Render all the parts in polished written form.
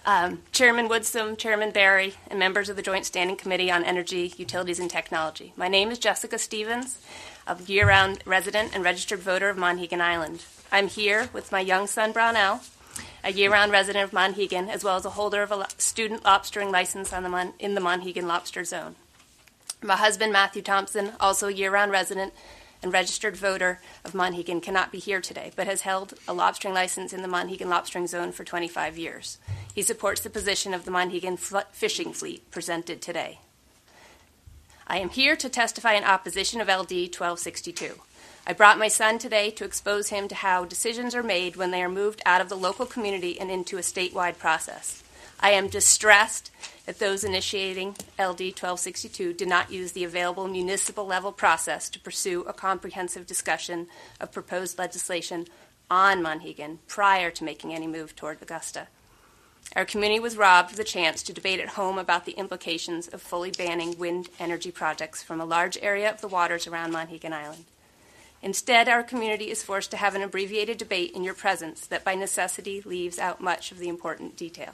Chairman Woodsum, Chairman Barry, and members of the Joint Standing Committee on Energy, Utilities, and Technology. My name is Jessica Stevens, a year-round resident and registered voter of Monhegan Island. I'm here with my young son, Brownell, a year-round resident of Monhegan, as well as a holder of a student lobstering license in the Monhegan Lobster Zone. My husband, Matthew Thompson, also a year-round resident and registered voter of Monhegan, cannot be here today, but has held a lobstering license in the Monhegan Lobstering Zone for 25 years. He supports the position of the Monhegan fishing fleet presented today. I am here to testify in opposition of LD 1262. I brought my son today to expose him to how decisions are made when they are moved out of the local community and into a statewide process. I am distressed that those initiating LD 1262 did not use the available municipal level process to pursue a comprehensive discussion of proposed legislation on Monhegan prior to making any move toward Augusta. Our community was robbed of the chance to debate at home about the implications of fully banning wind energy projects from a large area of the waters around Monhegan Island. Instead, our community is forced to have an abbreviated debate in your presence that by necessity leaves out much of the important detail.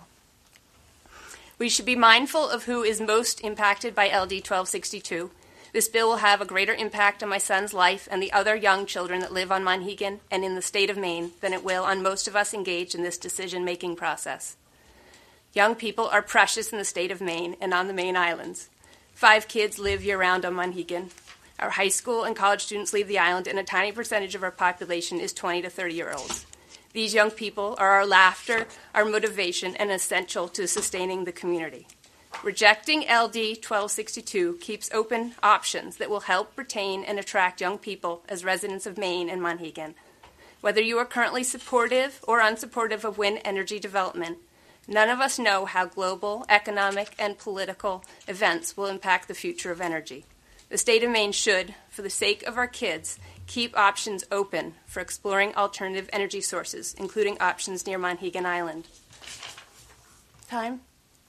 We should be mindful of who is most impacted by LD 1262. This bill will have a greater impact on my son's life and the other young children that live on Monhegan and in the state of Maine than it will on most of us engaged in this decision-making process. Young people are precious in the state of Maine and on the Maine Islands. 5 kids live year-round on Monhegan. Our high school and college students leave the island, and a tiny percentage of our population is 20 to 30-year-olds. These young people are our laughter, our motivation, and essential to sustaining the community. Rejecting LD 1262 keeps open options that will help retain and attract young people as residents of Maine and Monhegan. Whether you are currently supportive or unsupportive of wind energy development, none of us know how global, economic, and political events will impact the future of energy. The state of Maine should, for the sake of our kids, keep options open for exploring alternative energy sources, including options near Monhegan Island. Time?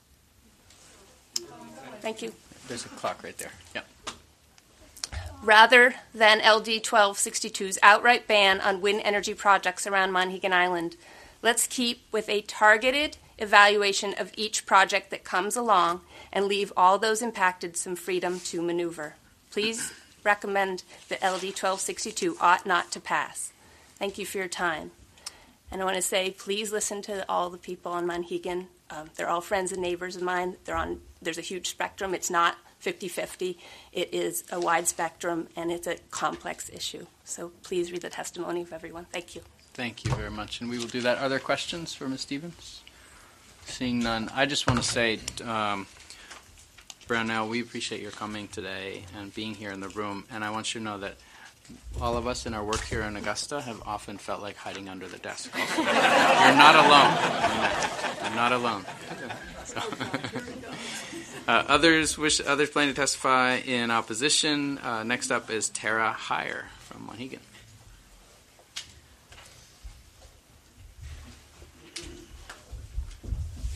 Thank you. There's a clock right there. Yeah. Rather than LD 1262's outright ban on wind energy projects around Monhegan Island, let's keep with a targeted evaluation of each project that comes along and leave all those impacted some freedom to maneuver. Please recommend that LD 1262 ought not to pass. Thank you for your time. And I want to say, please listen to all the people on Monhegan. They're all friends and neighbors of mine. There's a huge spectrum. It's not 50-50. It is a wide spectrum, and it's a complex issue. So please read the testimony of everyone. Thank you. Thank you very much. And we will do that. Are there questions for Ms. Stevens? Seeing none, I just want to say, Brownell, we appreciate your coming today and being here in the room. And I want you to know that all of us in our work here in Augusta have often felt like hiding under the desk. You're not alone. You're not alone. Others planning to testify in opposition. Next up is Tara Heyer from Monhegan.